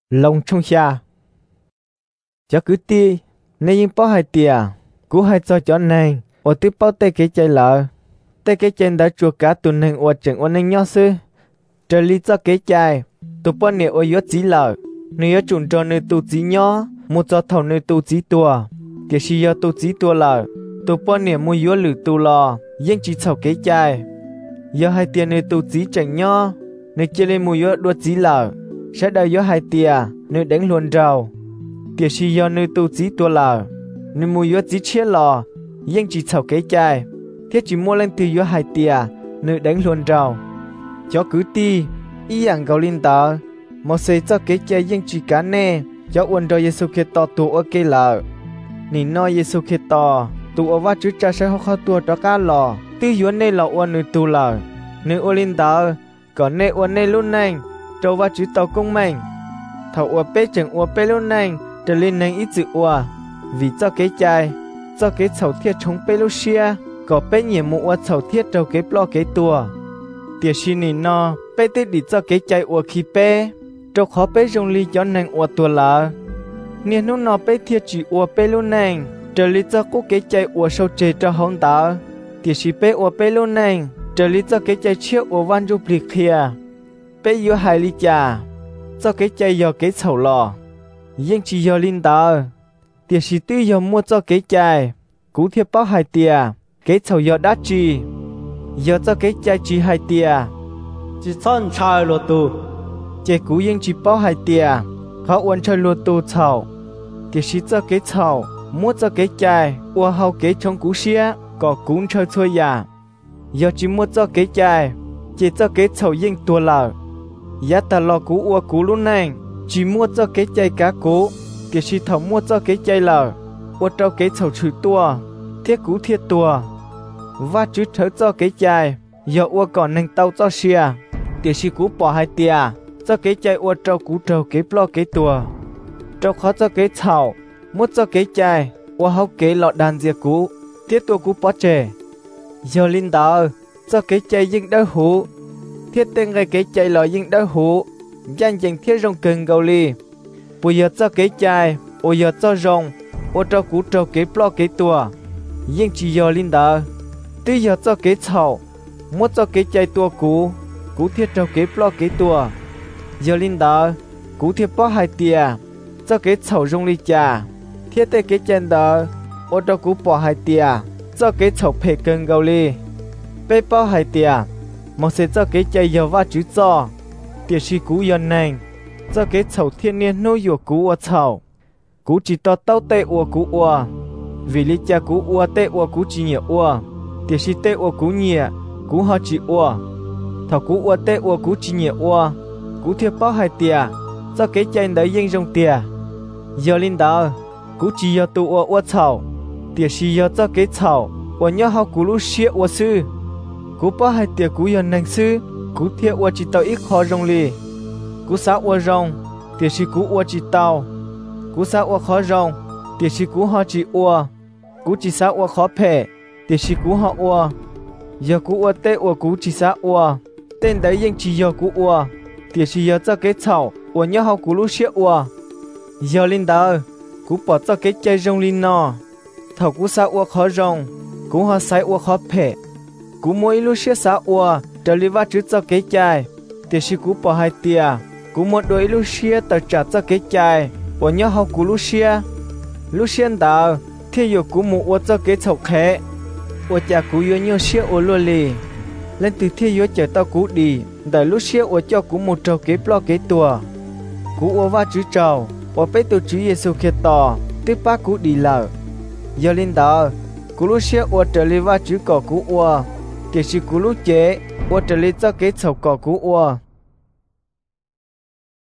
lông trong xa cho cứ ti nên những bao hai tia cú hai cho này ở tiếp bao tê cái chạy lợ tê cái chân đã chua cá tuần hành ở trận ở nên nhỏ sư trở lý cho cái chạy tụ bao nhiêu ở yếu chỉ lợ nếu chuẩn cho nơi tụ chỉ nhỏ một cho thầu nơi tụ chỉ tua thì khi yếu tụ chỉ tua lợ tụ bao nhiêu mua yếu lử tụ lò nhưng chỉ thầu cái chạy yếu hai tia nơi tụ chỉ chẳng nhỏ nơi chơi lên mua yếu đua chỉ lợ sẽ đợi yếu hai tia nơi đánh luôn rào thì khi yếu nơi tụ chỉ tua lợ nên mua yếu chỉ chia lò nhưng chỉ thầu cái chạy thiết chỉ mua lên từ yếu hai tia nơi đánh luôn rào cho cứ ti ý dạng gạo linh tờ một xây cho cái chạy nhưng chỉ cá nè cho uốn rồi Giêsu Kitô tụ ở cái lợ nín nói Giêsu Kitô tụ ở vắt chữ cha sẽ học tua cho cá lò tư yếu này là uốn nơi tụ lợ nơi uốn linh tờ còn nơi uốn này luôn này trâu vắt chữ tàu công mình thầu uốn bê chẳng uốn bê luôn này trở lên này ít chữ uốn vì cho cái chạy cho cái sầu thiết chống bê lúc xia có bê nhiều mũ uốn sầu thiết trâu cái lo cái tua tiệt xin nín nó bê tết đi cho cái chạy uốn khi bê trâu khó bê dùng ly cho nàng uốn tua lợ niên lúc nó bê thiết chỉ uốn bê luôn này trở lý cho cố cái chạy uốn sâu chế cho hông tờ tiệt xin bê uốn bê luôn này trở lý cho cái chạy chiếc uốn văn du lịch kia bê yếu hai ly trà cho cái chạy do cái sầu lò nhưng chỉ do linh tờ tiệt sĩ tư do mua cho cái chạy cú thiệp bao hai tia cái sầu do đắt chi do cho cái chạy chỉ hai tia chỉ son trai lô tu chạy cú nhưng chỉ bao hai tia họ uốn chơi lô tu sầu tiệt sĩ cho cái sầu mua cho cái chạy uốn hậu cái trong cú xía có cún chơi xuôi ya do chỉ mua cho cái chạy chỉ cho cái sầu nhưng tua lợ giá ta lo cú uốn cú luôn này chỉ mua cho cái chạy cá cú tiệt sĩ thầu mua cho cái chạy lợ uốn trâu cái sầu chửi tua thiết cú thiết tua và chứ thở cho cái chạy giờ uốn còn nâng tàu cho xia tiệt sĩ cú bỏ hai tia cho cái chạy uốn trâu cú trâu cái lo cái tua trâu khó cho cái sầu mua cho cái chạy uốn hậu cái lọ đàn diệt cú thiết tua cú bỏ chè giờ linh tờ cho cái chạy nhưng đỡ hú thiết tên người cái chạy lọ nhưng đỡ hú danh dành thiết rong cần gầu li bây giờ cho cái chạy bây giờ cho rong ô trâu cú trâu cái lo cái tua nhưng chỉ giờ linh tờ tư giờ cho cái sầu mua cho cái chạy tua cú thiết trâu cái lo cái tua giờ linh tờ cú thiết bỏ hai tia cho cái sầu rong li trà thiết tên cái chân tờ ô trâu cú bỏ hai tia cho cái sầu phê cần gầu li bê bỏ hai tia một sẽ cho cái chạy giờ va chữ cho tiệt sĩ cú yên nành cho cái sầu thiên niên nuôi dùa cú ở sầu cú chỉ to tao tê ua cú ua vì lý cha cú ua tê ua cú chỉ nhẹ ua tiệt sĩ tê ua cú nhẹ cú họ chỉ ua thảo cú ua tê ua cú chỉ nhẹ ua cú thiệp bao hai tia cho cái chạy đấy yên trong tia giờ linh đạo cú chỉ giờ tu ua ua sầu tiệt sĩ giờ cho cái sầu ua nhớ họ cú lu xia ua sư cú bao hai tia cú yên nành sư cú thiệp ua chỉ tao ít khó rong li cú xã ua rong tiệt sĩ cú ua chỉ tao cú xã ua khó rong tiệt sĩ cú họ chỉ ua cú chỉ xã ua khó phê tiệt sĩ cú họ ua giờ cú ua tê ua cú chỉ xã ua tên đấy nhưng chỉ giờ cú ua tiệt sĩ giờ cho cái sầu ua nhớ họ cú lu xia ua giờ linh đờ cú bỏ cho cái chơi rong linh nọ thầu cú xã ua khó rong cú họ sai ua khó phê cú mỗi lu xia xã ua trở li va chữ cho cái chơi tiệt sĩ cú bỏ hai tia cú một đôi Lucia tờ trả cho cái chạy bỏ nhớ học cú Lucian đào thì yêu cú một ô cho cái chậu khé ô cha cú yêu nhiều xia ô lô lì lên từ thì yêu chờ tao cú đi đợi Lucia ô cho cú một trâu cái lo cái tua cú ô va chữ trâu ô bé tu chữ Giêsu Kitô tiếp ba cú đi lợ giờ lên đào cú Lucia ô trở li va chữ cỏ cú ô thì chỉ cú Lucia ô trở li cho cái chậu cỏ cú ô